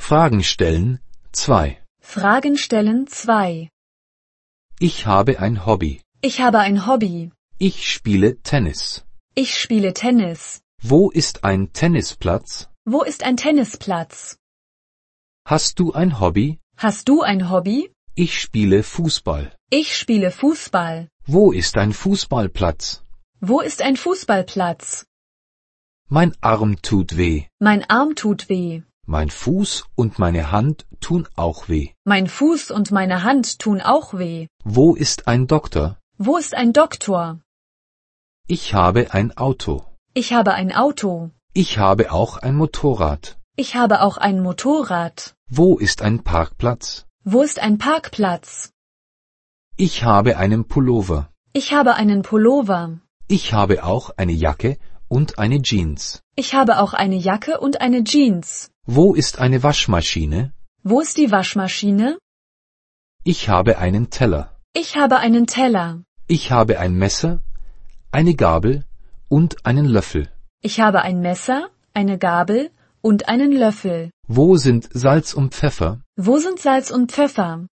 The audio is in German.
Fragen stellen 2. Fragen stellen 2. Ich habe ein Hobby. Ich habe ein Hobby. Ich spiele Tennis. Ich spiele Tennis. Wo ist ein Tennisplatz? Wo ist ein Tennisplatz? Hast du ein Hobby? Hast du ein Hobby? Ich spiele Fußball. Ich spiele Fußball. Wo ist ein Fußballplatz? Wo ist ein Fußballplatz? Mein Arm tut weh. Mein Arm tut weh. Mein Fuß und meine Hand tun auch weh. Mein Fuß und meine Hand tun auch weh. Wo ist ein Doktor? Wo ist ein Doktor? Ich habe ein Auto. Ich habe ein Auto. Ich habe auch ein Motorrad. Ich habe auch ein Motorrad. Wo ist ein Parkplatz? Wo ist ein Parkplatz? Ich habe einen Pullover. Ich habe einen Pullover. Ich habe auch eine Jacke und eine Jeans. Ich habe auch eine Jacke und eine Jeans. Wo ist eine Waschmaschine? Wo ist die Waschmaschine? Ich habe einen Teller. Ich habe einen Teller. Ich habe ein Messer, eine Gabel und einen Löffel. Ich habe ein Messer, eine Gabel und einen Löffel. Wo sind Salz und Pfeffer? Wo sind Salz und Pfeffer?